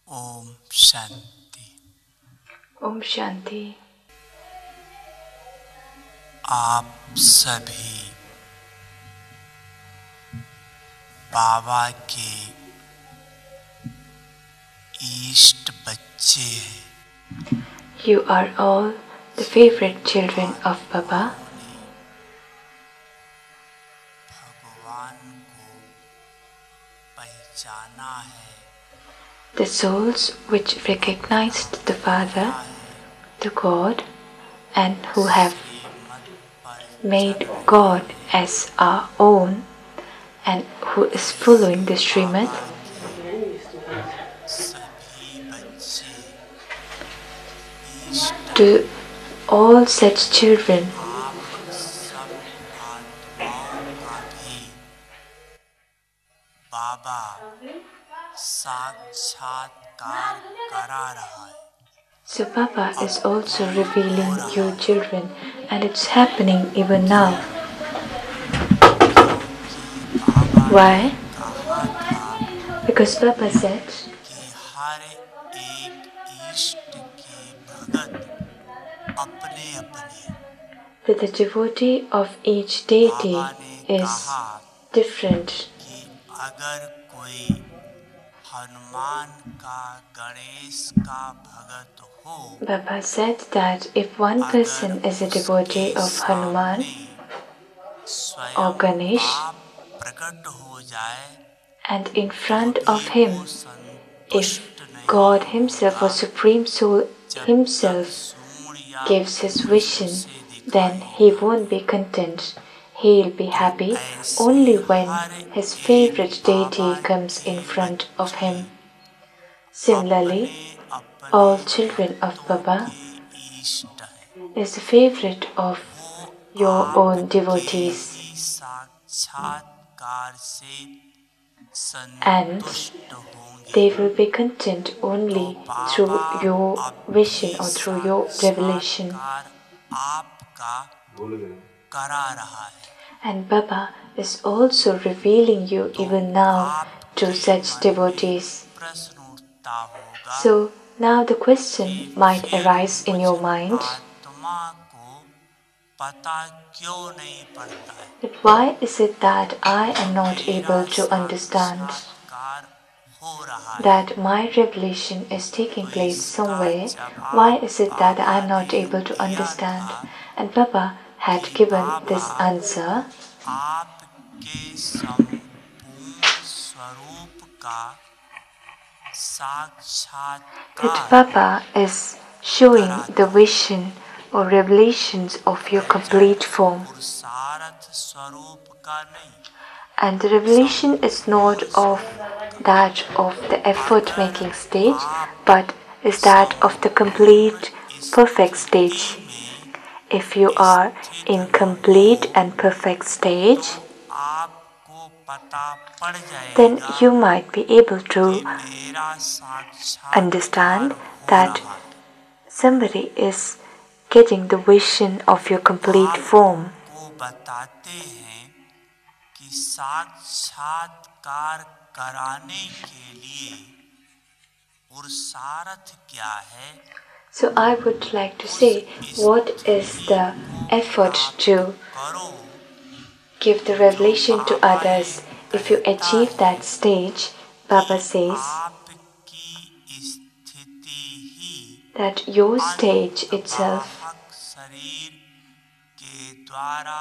ओम शांति। ओम शांति। आप सभी बाबा के इष्ट बच्चे हैं। You are all the favorite children of Baba. भगवान को पहचाना है, The souls which recognized the Father, the God, and who have made God as our own and who is following the Srimad, सभी बच्चे इष्ट to all such children, आप सब आत्माओं का भी बाबा साक्षात्कार करा रहा है। so Baba is also revealing you children, and it's happening even now. क्योंकि बाबा Why? ने कहा था Because Baba said कि हर एक इष्ट के भगत अपने अपने। that the devotee of each deity बाबा ने is कहा different. कि अगर कोई हनुमान का गणेश का भगत हो, Baba said that if one person is a devotee of Hanuman or स्वयं Ganesh, बाप प्रकट हो जाए and in तो front भी of him, वो if संतुष्ट नहीं God Himself or होगा Supreme Soul जब तक Himself सूर्य या gives His पुरुष vision, उसे then दिखाई He they. won't be content. He'll be तो happy ऐसे only when हर His एक favorite deity Baba comes in के front of बच्चे Him. Similarly, अपने अपने all children of भक्तों Baba के इष्ट हैं। is the favorite of वो your own आपके devotees, ही साक्षात्कार से and संतुष्ट होंगे। they will be content तो only through बाबा your अब vision भी or through your revelation. साक्षात्कार आपका करा रहा है। And Baba is also revealing you तो even now to आपके such मन में devotees. प्रश्न उठता होगा So now the question कि might फिर arise in मुझ your mind आत्मा को पता क्यों नहीं पड़ता है, that why is it that I am not मेरा able to understand साक्षात्कार हो रहा है। that my revelation is taking तो place इसका somewhere? Why जवाब is it that I Baba am ने not able to दिया understand? था And Baba had कि given this बाबा answer आपके संपूर्ण स्वरूप का that साक्षात्कार Baba is showing the कराते हैं। vision or revelations of your जब complete form. पुरुषार्थ स्वरूप का नहीं, And the revelation is not संपूर्ण of स्वरूप का। that of the effort अगर making stage, आप but is that of the संपूर्ण complete perfect स्थिति stage. में If you are स्थित in रहो complete and perfect stage, तो आपको पता पड़ then जाएगा you might be able to कि मेरा साक्षात्कार understand हो that रहा है। somebody is getting the vision of your complete आप form. को बताते हैं कि साक्षात्कार कराने के लिए पुरुषार्थ क्या है, So I would like to उस say what is स्थिति the को effort प्राप्त to करो give the जो revelation to बाबा ये others. If you कहता achieve है that stage, कि Baba says आपकी स्थिति ही that your stage itself, अंतबाहक शरीर के द्वारा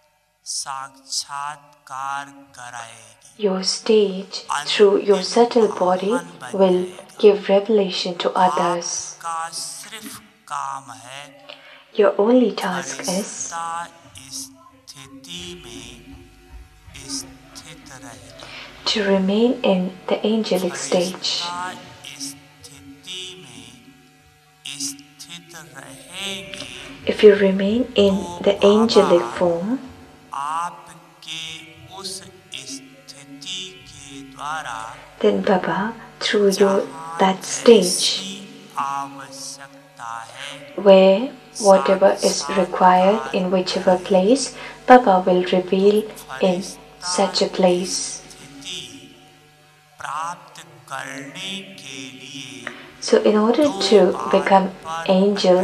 साक्षात्कार कराएगी, your stage through your अंतिम subtle body वाहन बन will जाएगा। give revelation to others. आपका सिर्फ काम है Your only task is फरिश्ता स्थिति में स्थित रहना। to remain in the angelic stage. फरिश्ता स्थिति में स्थित रहेंगे If you remain in तो the बाबा angelic form, आपके उस स्थिति के द्वारा then Baba, through your जहाँ that stage जैसी आवश्यकता है where whatever is required साक्षात्कार in whichever कराएंगे। place, Baba will तो reveal in Firishta such a place. स्थिति प्राप्त करने के लिए So in order to become angel,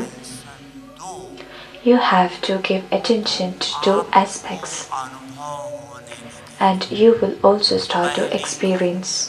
you have to give attention to two aspects, अनुभव होने लगे and you will also start to experience.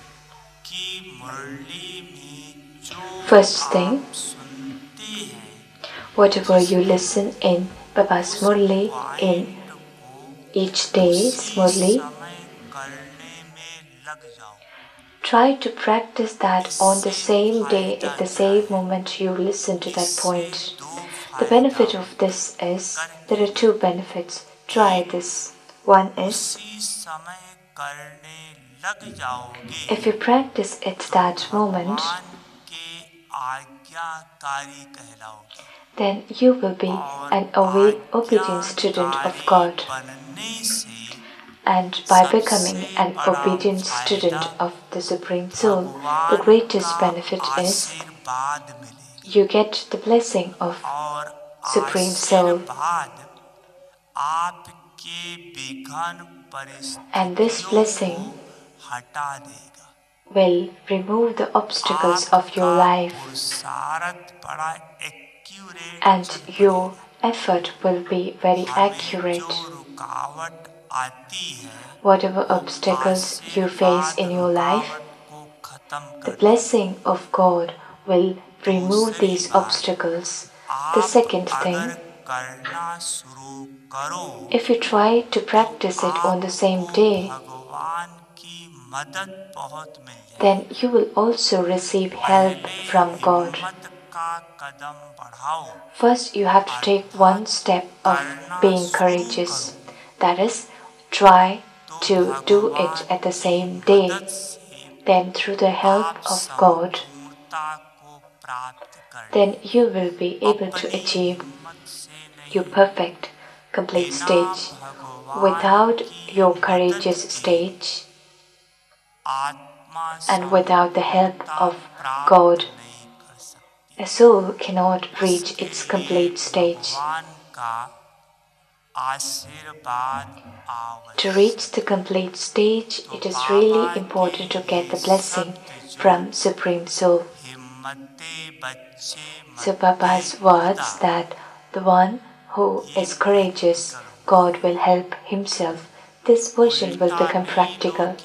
कि मुरली में जो First thing, आप सुनते हैं whatever you listen in Baba's Murli, in point को each day's उसी Murli, समय करने में लग जाओ। try to practice that on the इससे same day फायदा at the क्या same है? moment you listen to that इससे point. दो The फायदा benefit of this is, there are करके two benefits. Try this. One is, उसी समय करने लग जाओगे if you practice at तो that moment, भगवान के आज्ञाकारी कहलाओगे then you will be और an obedient student of आज्ञाकारी God. बनने से And by सबसे becoming an बड़ा obedient फायदा student of the Supreme Soul, the भगवान greatest का benefit is आशीर्वाद मिलेगा you get the blessing of और Supreme Soul. आशीर्वाद आपके विघ्न And this परिस्थितियों blessing को हटा देगा will remove the obstacles of your आपका life, पुरुषार्थ बड़ा एक्यूरेट and चल your पड़ेगा effort will be very हमें accurate. जो रुकावट आती है Whatever वो obstacles you face आशीर्वाद in your life, रुकावट को खत्म the कर blessing of God will remove दूसरी these बात obstacles. The आप second thing, अगर करना शुरू करो if you try to practice तो it on the same आपको day, भगवान की मदद बहुत मिल then जाएगी you will also receive help पहले from God. हिम्मत का कदम बढ़ाओ First, you have to take one अर्थात step of करना being शुरू courageous. करो That is, try तो to do it भगवान at the की same day. मदद से Then, through the help आप of God, संपूर्णता को प्राप्त कर then you will be able to अपनी achieve हिम्मत से your नहीं perfect, complete बिना stage. भगवान Without की your मदद courageous के stage आत्मा and without the help संपूर्णता of प्राप्त God, नहीं कर सकती a soul cannot reach उसके its लिए complete stage. भगवान का आशीर्वाद To reach आवश्यक the complete stage, तो it is Baba really important to के get the ये blessing शब्द जो from Supreme Soul. हिम्मते बच्चे So मत Baba's words that the one who is courageous, God will help himself. This version will become practical.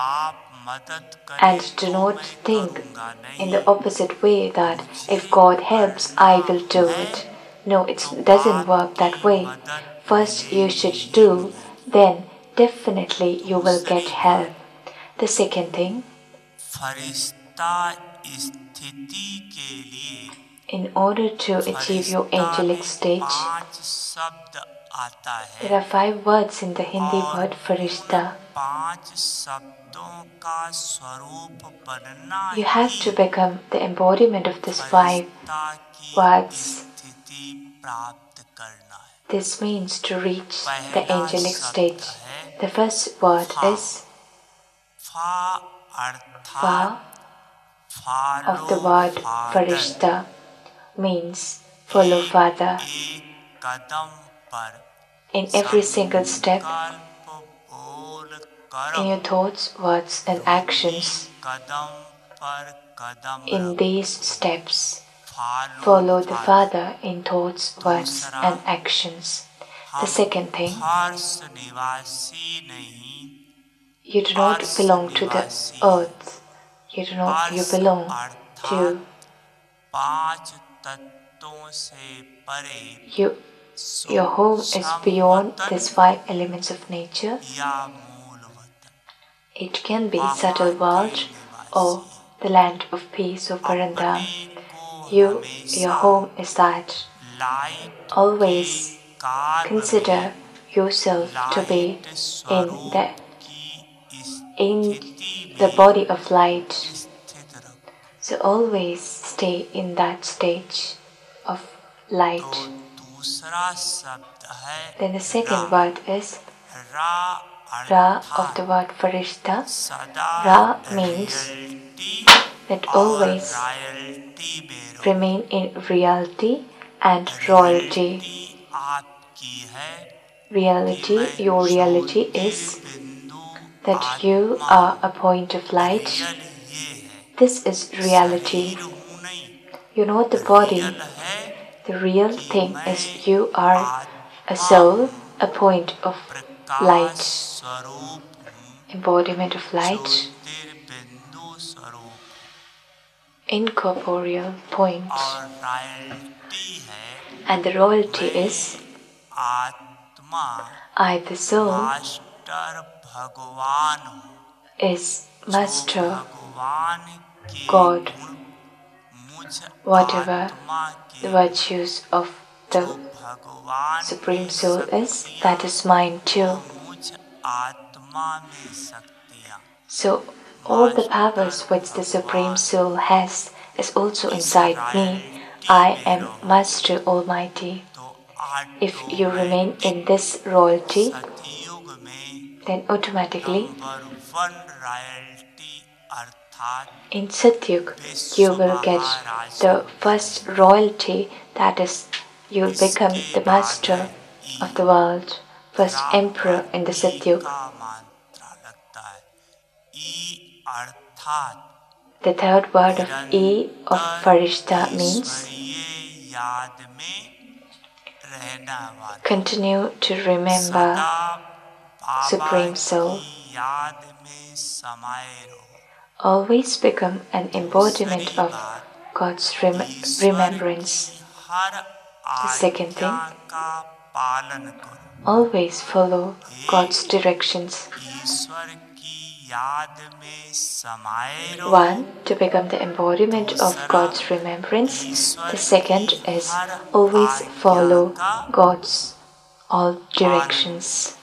And do not think in the opposite way that if God helps, I will do it. No, it doesn't work that way. First you should do, then definitely you will get help. The second thing, फरिश्ता स्थिति के लिए in order to achieve your angelic stage, 5 शब्द आता है there are 5 words in the Hindi और word Farishta. 5 शब्दों का स्वरूप बनना You have he to become the embodiment of these 5 फरिश्ता की words. स्थिति प्राप्त करना है This means to reach the पहला angelic शब्द stage. है The first word फा is फा Fa अर्थात of the follow word Father Farishta, means follow Father. एक कदम पर In every single step, संकल्प बोल in कर्म your thoughts, words, and actions, कदम पर कदम in रख these steps, follow follow the Father Father in thoughts, words, दूसरा and actions. The हम second thing, फर्श निवासी नहीं you do not अर्श belong to the निवासी earth. You अर्श belong to अर्थात 5 तत्वों से परे your home is beyond वतन these 5 elements of nature. या मूल वतन It can be वहाँ subtle के world or निवासी the land of peace or Parandam. अपने को Your हमेशा home is that. Light Always के काल consider में yourself to be light in स्वरूप की in स्थिति the में body of light. स्थित रखो So always stay in that stage of तो light. दूसरा शब्द है Then the second रा word is रा Ra of the अर्थात word Farishta. सदा Ra means रियलिटी that और always रॉयल्टी में रहो remain in reality and royalty. Reality आपकी है Reality, your reality is बिंदु that you आत्मा are a point of light. Real ये This is reality. You're not the body. The real thing is you are a soul, a point of light, embodiment of light, incorporeal point. And the royalty is I, the soul, is Master God. Whatever the virtues of the Supreme Soul is, that is mine too. So all the powers which the Supreme Soul has is also inside me. I am Master Almighty. If you remain in this royalty, then automatically in Satyug you will get the first royalty, that is, you will become the master of the world, first emperor in the Satyug. The third word of E of Farishta means continue to remember Supreme Soul. Always become an embodiment of God's remembrance. The second thing, always follow God's directions. One, to become the embodiment of God's remembrance. The second is always follow God's all directions.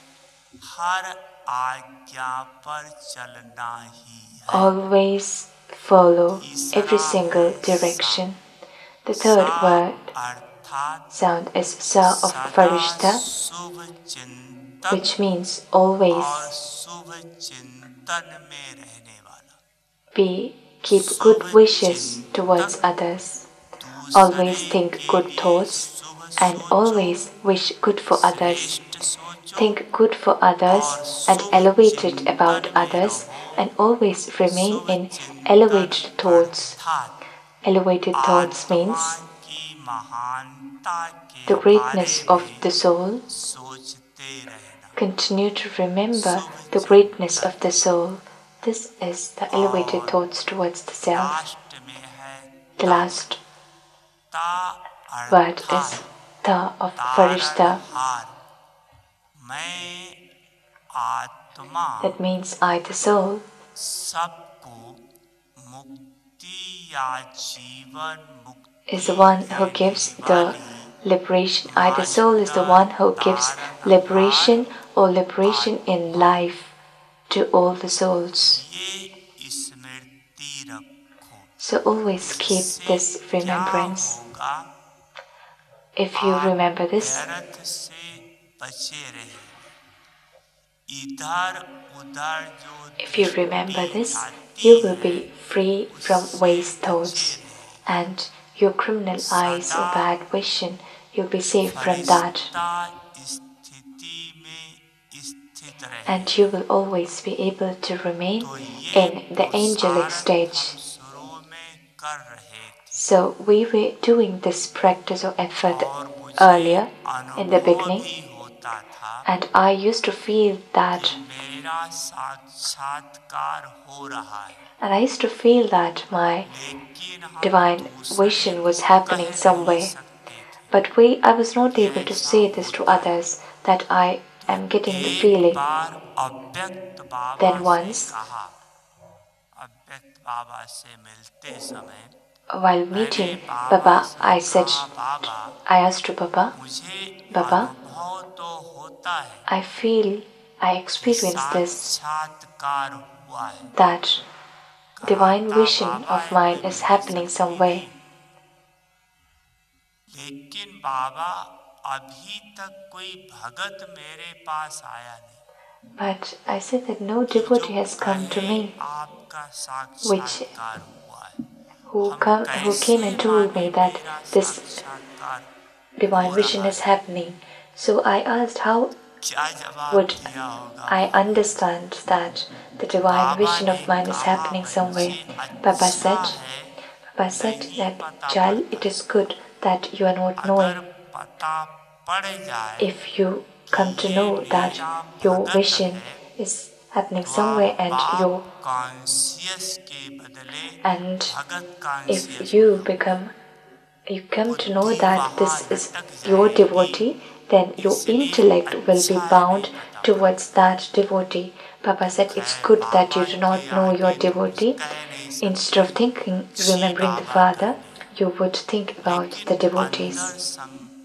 Always follow every single direction. The third word sound is Sa of Farishta, which means always keep good wishes towards others, always think good thoughts, and always wish good for others. Think good for others and elevate it about others, and always remain in elevated thoughts. Elevated thoughts means the greatness of the soul. Continue to remember the greatness of the soul. This is the elevated thoughts towards the self. The last word is Ta of Farishta. That means I, the soul, is the one who gives the liberation. I, the soul, is the one who gives liberation or liberation in life to all the souls. So always keep this remembrance. If you remember this, you will be free from waste thoughts, and your criminal eyes or bad vision, you'll be safe from that. And you will always be able to remain in the angelic stage. So we were doing this practice or effort earlier in the beginning, and I used to feel that, my divine vision was happening somewhere. But I was not able to say this to others, that I am getting the feeling. Then once, while meeting Baba, I asked to Baba, I experience this, that divine vision of mine is happening somewhere. But I said that no devotee has come to me who came and told me that this divine vision is happening. So I asked, how क्या जवाब would दिया होगा? I understand that the divine vision of mine is happening somewhere? Papa said that, child, it is good that you are not knowing. If you come to know that your vision is happening somewhere and if you come to know that this is your devotee, then your intellect will be bound towards that devotee. Papa said it's good that you do not know your devotee. Instead of remembering the Father, you would think about the devotees.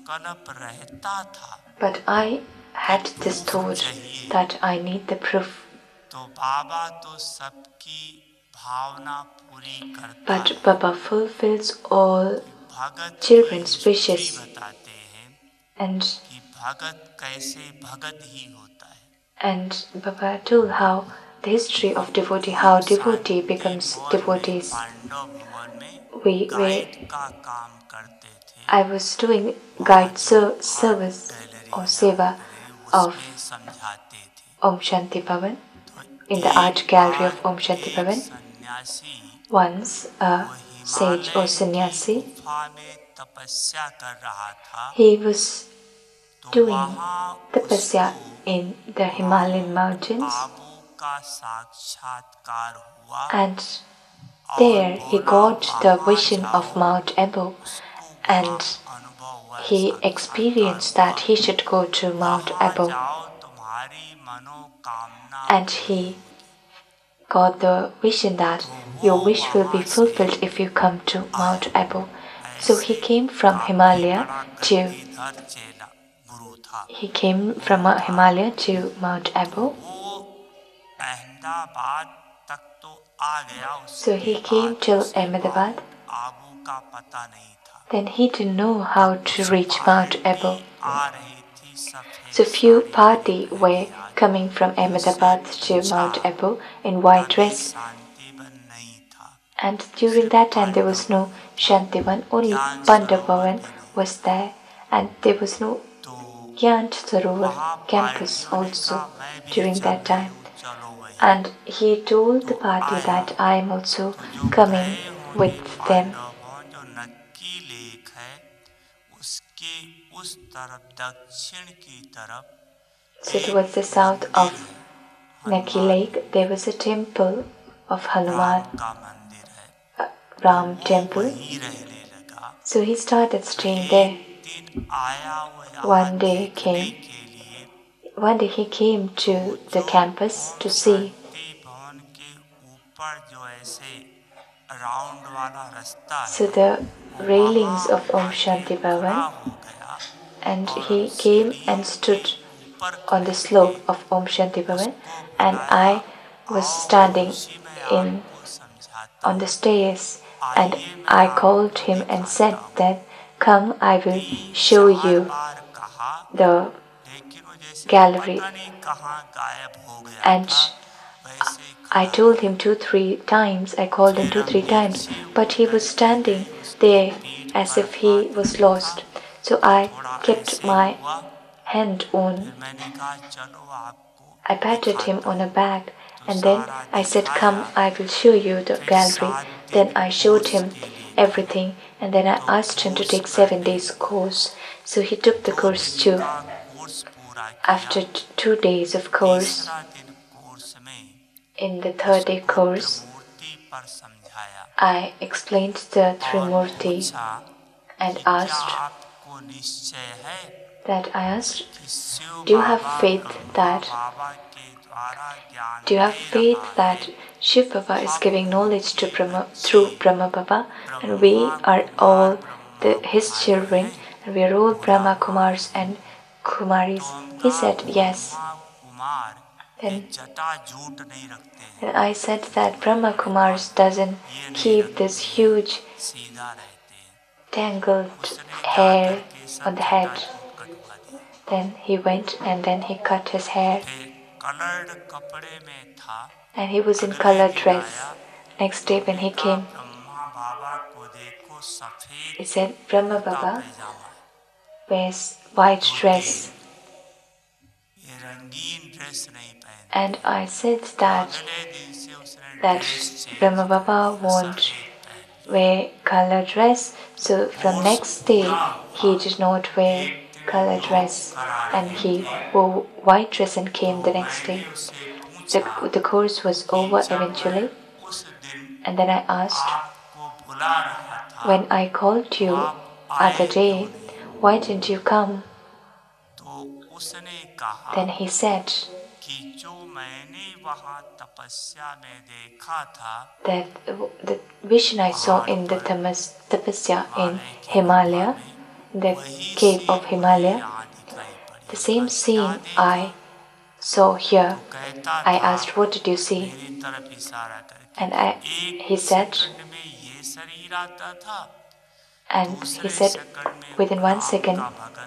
But I had this thought that I need the proof. But Baba fulfills all children's wishes, and Baba told how the history of devotee, how devotee becomes devotees. I was doing guide service or seva of Om Shanti Bhavan in the art gallery of Om Shanti Bhavan. Once a sage or sannyasi, he was doing tapasya in the Himalayan mountains, and there he got the vision of Mount Abu, and he experienced that he should go to Mount Abu, and he got the vision that your wish will be fulfilled if you come to Mount Abu. So he came from Himalaya to Mount Abu. So he came till Ahmedabad. Then he didn't know how to reach Mount Abu. So few party were coming from Ahmedabad to Mount Abu in white dress. And during that time there was no Shantivan, only Pandavavan was there, and there was no Gyan Sarovar campus also during that time. And he told the party that I am also coming with them. So towards the south of Naki Lake, there was a temple of Hanuman, Ram temple. So he started staying there. One day he came to the campus to see. So the railings of Om Shanti Bhavan, and he came and stood on the slope of Om Shanti Bhavan, and I was standing on the stairs, and I called him and said that, come, I will show you the gallery. And I told him 2-3 times, I called him 2-3 times, but he was standing there as if he was lost. So I kept my hand on, I patted him on the back, and then I said, come, I will show you the gallery. Then I showed him everything, and then I asked him to take 7 days course. So he took the course too. After 2 days of course, in the 3rd day course, I explained the Trimurti and asked, do you have faith that Shiv Baba is giving knowledge to through Brahma Baba, and we are all his children, and we are all Brahma Kumars and Kumaris? He said yes. Then I said that Brahma Kumars doesn't keep this huge tangled hair on the head. Then he went and then he cut his hair, and he was in colored dress. Next day when he came, he said, Brahma Baba wears white dress. कि रंगीन dress नहीं पहनते। And I said that अगले दिन से उसने that dress Brahma change Baba किया, won't सफेद पहन wear color dress. So from next day he did not wear color dress and he wore white dress and came the next day. The course was over eventually, and then I asked, when I called you other day, why didn't you come? Then he said that the vision I saw in the tapasya in Himalaya, the cave of Himalaya, the same scene I saw here. I asked, what did you see? And he said, within 1 second,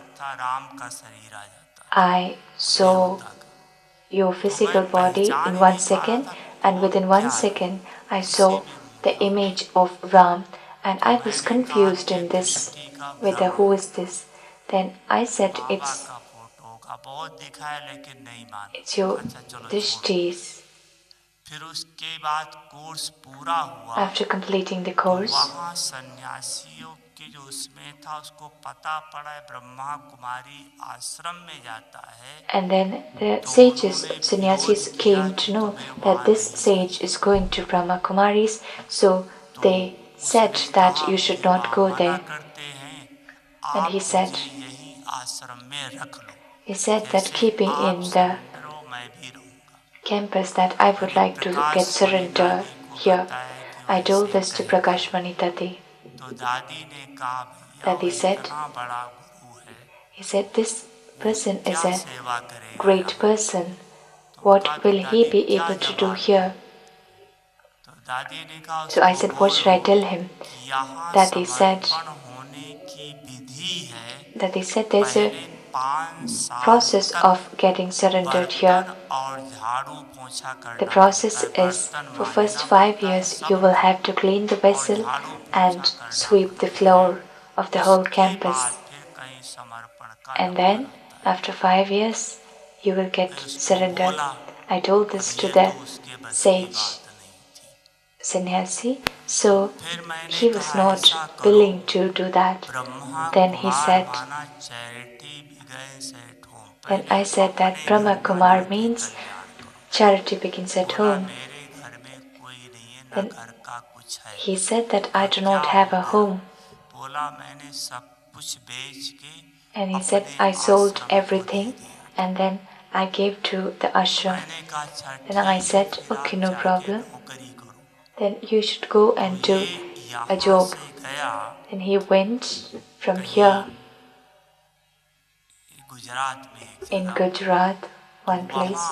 I saw your physical body in 1 second, and within 1 second, I saw the image of Ram, and I was confused in this, whether who is this? Then I said, it's your drishtis. After completing the course, and then the sages, sannyasis came to know that this sage is going to Brahma Kumaris, so they said that you should not go there. And he said that keeping in the campus that I would like to get surrender here. I told this to Prakash Mani Tati. Tati said, this person is a great person. What will he be able to do here? So I said, what should I tell him? Tati said there's a process of getting surrendered here. The process is, for first 5 years you will have to clean the vessel and sweep the floor of the whole campus. And then after 5 years you will get surrendered. I told this to the sage sannyasi, so he was not willing to do that. Then I said that Brahma Kumar means charity begins at home. Then he said that I do not have a home. And he said I sold everything and then I gave to the ashram. Then I said, okay, no problem. Then you should go and do a job. Then he went from here in Gujarat, one place,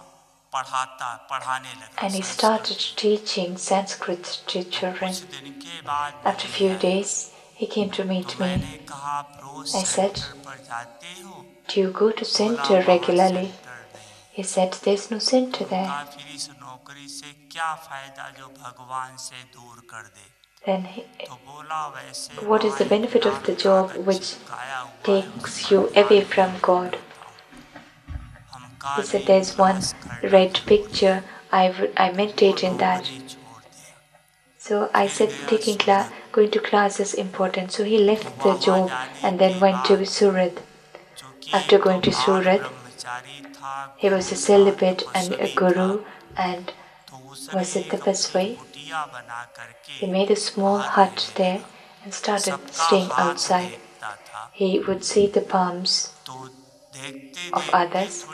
and he started teaching Sanskrit to children. After a few days, he came to meet me. I said, do you go to center regularly? He said, there's no center there. Then what is the benefit of the job which takes you away from God? He said, there's one red picture, I meditate in that. So I said, going to class is important. So he left the job and then went to Surat. After going to Surat, he was a celibate and a guru and was a tapasvi. He made a small hut there and started staying outside. He would see the palms of others,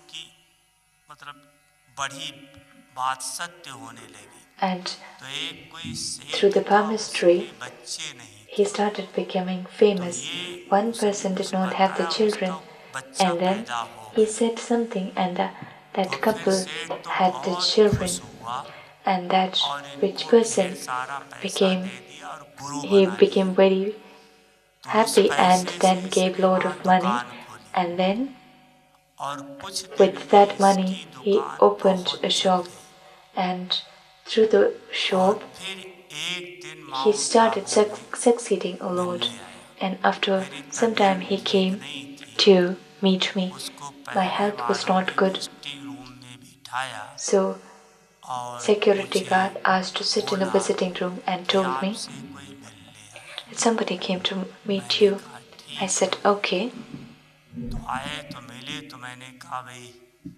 and through the palmistry he started becoming famous. One person did not have the children, and then he said something, and that couple had the children, and that rich person became very happy and then gave lot of money, and then with that money he opened a shop, and through the shop he started succeeding a lot, and after some time he came to meet me. उसको My पहले health was warden not ने good, visiting room में बिठाया so और security मुझे guard asked to sit in a बोला visiting room and कि told me आपसे कोई मिलने आया। that somebody came to meet मैंने you. कहा I ठीक said, है, okay. तो आए तो मिले, तो मैंने कहा भाई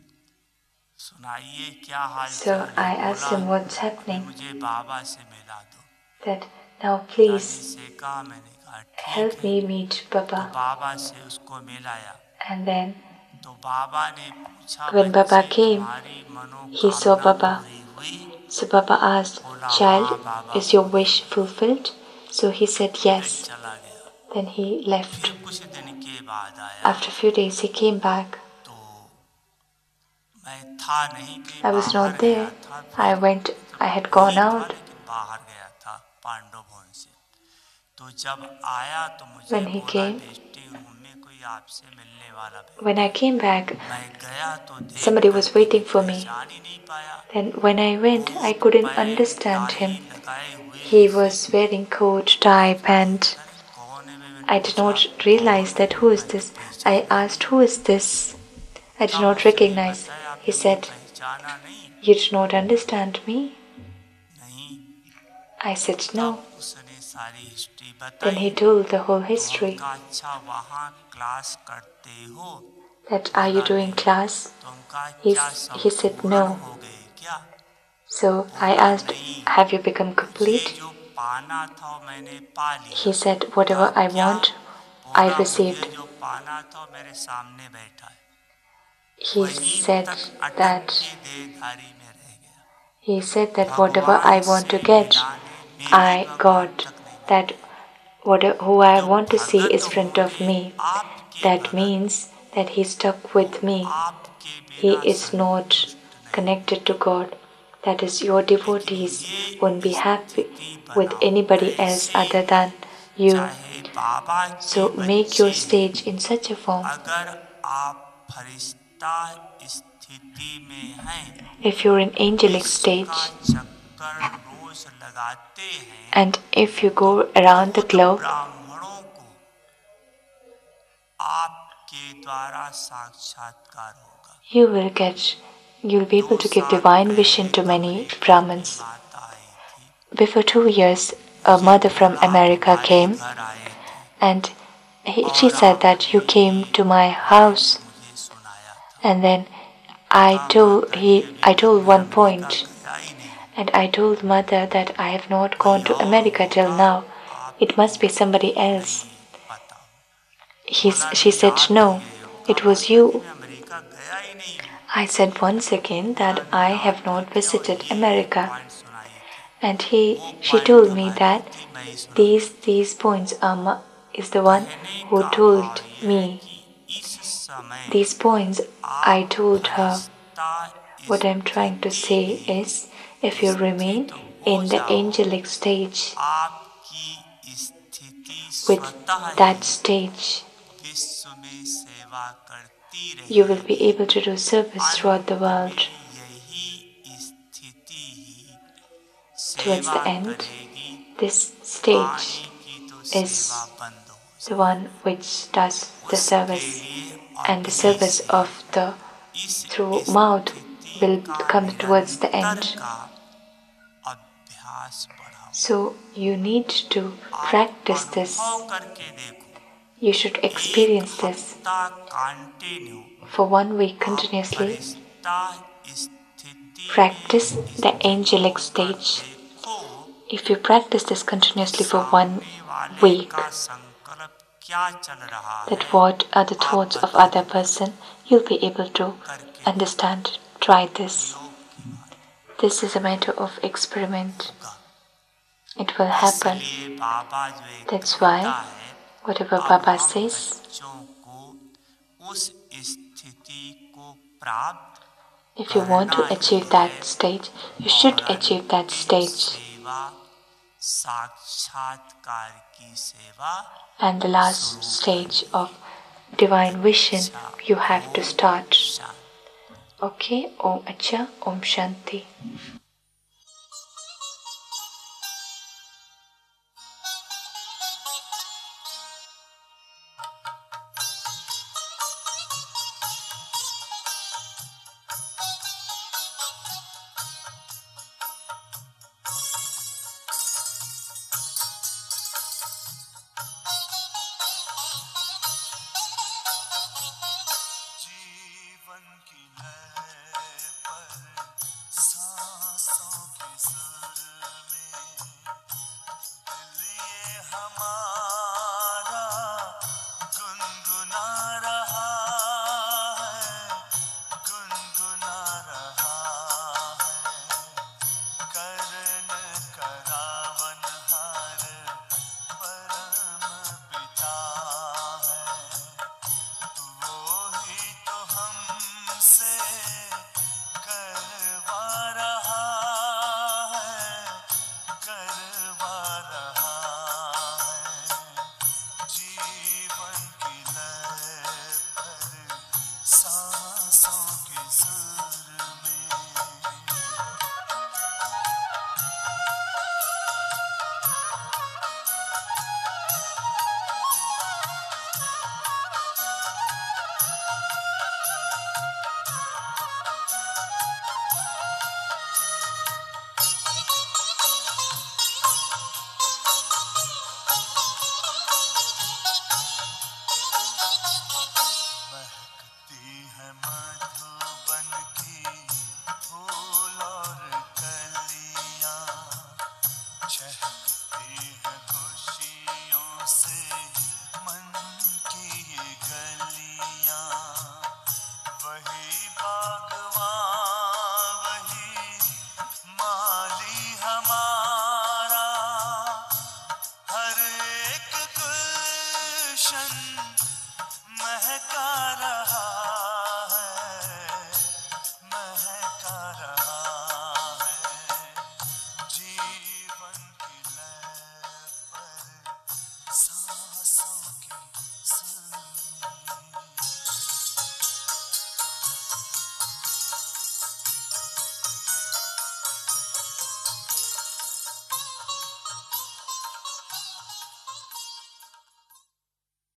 सुनाइए क्या हाल So चाल है। I asked बोला him what's अभी happening, मुझे बाबा से मिला दो। that now पिताजी please से कहा, मैंने कहा ठीक help है। me meet तो Baba. बाबा से उसको मिलाया। And then तो बाबा ने पूछा when Baba बच्चे came, तुम्हारी he saw मनोकामना Baba. पूरी हुई? So Baba asked, बोला child, हाँ बाबा is your पूरी wish हुई। fulfilled? So he said फिर yes. चला गया। Then he left. फिर कुछ दिन के बाद आया After a few days he came back. तो मैं था नहीं, कहीं I was बाहर not गया there. था। I फिर went, मतलब I had वही gone था out. लेकिन बाहर गया था पांडव भवन से। तो जब आया तो मुझे When he बोला came, विजिटिंग रूम में कोई आपसे मिलने वाला when I बैठा। came back, मैं गया तो देख somebody was करके भी waiting for me. पहचान ही नहीं पाया। Then when I went, I coat couldn't pant understand tie him. लगाए हुए He ऐसे। was wearing coat, मैं tie, कहा pant. अरे कौन है? मैंने I did पूछा not realize कौन है? that who is मैं तो this. I पहचाना asked, नहीं। who is this? I did तब not उसने recognize. बताया He आपने मुझे said, पहचाना नहीं? you did not understand me? नहीं। I said, no. तब उसने सारी हिस्ट्री Then बताई। he told the whole तो history. हम कहा अच्छा वहाँ क्लास करते हो? That are you बोला doing नहीं। class? तो हम कहा He क्या सब said पूर्ण no. हो गए क्या? So I बोला asked, नहीं, have you become ये complete? जो पाना था वो मैंने पा लिया। He said, कहा whatever I क्या? want, I बोला मुझे received. जो पाना था वो मेरे सामने बैठा है। He वहीं said तक अटक that के देहधारी में रह गया। whatever I भगवान want to से get, मिलाने मेरे I भगवान got. तक नहीं That मिल who I जो want to see Bhagat is front of होंगे me. आपके That Bhagat, means that he stuck वो with me. आपके He बिना is not संतुष्ट नहीं। connected to God. That is, your लेकिन devotees won't be ये happy स्थिति with बनाओ anybody else ऐसे other than you. चाहे बाबा के So make your बच्चे stage in such a form. अगर आप फरिश्ता स्थिति में हैं, If you're in angelic विश्व का stage, चक्कर रोज लगाते हैं, and if you तो go around the खुद globe, ब्राह्मणों को आपके द्वारा साक्षात्कार होगा। you'll be able 2 to give साल divine vision पहले to many अमेरिका की Brahmins. माता आई थी। Before 2 years, a ये mother from बोला आप America हमारे came, घर आए थे and she और said that you आपने came ये to my पॉइंट house. मुझे सुनाया था। And then कहा माता जी अभी I तक told मैं one अमेरिका point, गया ही नहीं। and I told mother that I have not कोई gone to और America till होगा now. It आपको must be somebody else. नहीं पता हो। बोला She नहीं said आप ही no, गए हो। कहा it was माता जी you. मैं अमेरिका गया ही नहीं हूँ। I said once again बोला that नहीं I have आप ही not गए और visited ये America. पॉइंट सुनाई थी। And वो she पॉइंट told me तुम्हारी that थी, मैं ही सुना रहा हूँ। these points is the one कहने who का told भाव ये है me. कि इस समय These points I आप told her. Firishta What I'm trying to स्थिति say में is, if you remain स्थित हो in the जाओ, angelic stage, आपकी स्थिति with स्वतः that ही stage, विश्व में सेवा करती you will be रहेगी। able to do service throughout the अंत world. में यही स्थिति ही Towards सेवा the end, करेगी। this stage पानी की तो is सेवा बंद हो the जाए। one which does the उसके service, लिए and the अभी service से of the इस through mouth स्थिति will का come towards the निरंतर end. का अभ्यास बढ़ाओ। So you need to आप practice this. अनुभव करके देखो। You should एक experience this हफ्ता कंटिन्यू for 1 week आप continuously. फरिश्ता स्थिति Practice में the स्थित angelic होकर stage. देखो If you practice this कि continuously for 1 सामने वाले week, का संकल्प क्या चल रहा that है what are the आप thoughts of बता other दोगे। person, you'll be able to करके understand. Try this. प्रयोग की बात This is a matter of experiment. होगा। It will happen. इसलिए बाबा जो एक That's कहता why है, whatever अब Baba हम says, बच्चों को उस स्थिति को प्राप्त if you want to करना ही achieve है that stage, you should और achieve that अंतिम stage. सेवा साक्षात्कार की सेवा And the last शुरू stage करनी of divine vision, अच्छा। you have to Om start. Shanti. Okay? Om Acha, Om Shanti. साकार